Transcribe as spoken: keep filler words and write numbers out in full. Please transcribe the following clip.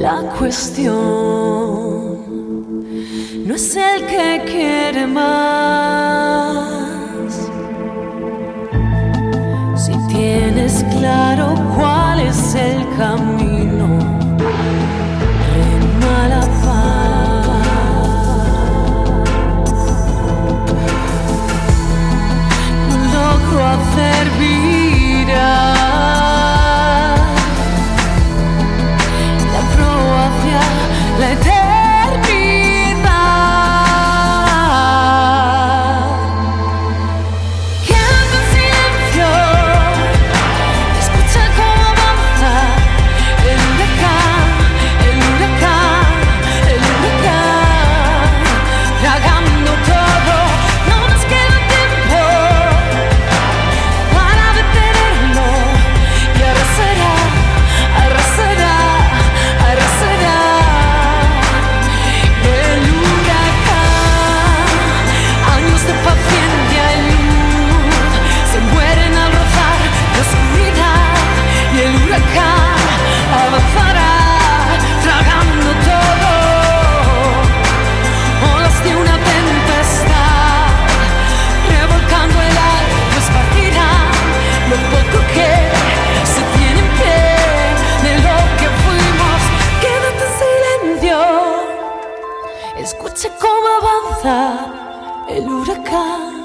La cuestión no es el que quiere más. Si tienes claro cuál es el camino, rema la paz. No logro hacer virar la eternidad. Quédate en silencio, escucha cómo avanza el huracán, el huracán, el huracán, tragando todo. No nos queda tiempo para detenerlo y arrasará, arrasará, arrasará. Avanzará, tragando todo, olas de una tempestad, revolcando el aire, pues partirá lo poco que se tiene en pie de lo que fuimos. Quédate en silencio, escucha cómo avanza el huracán.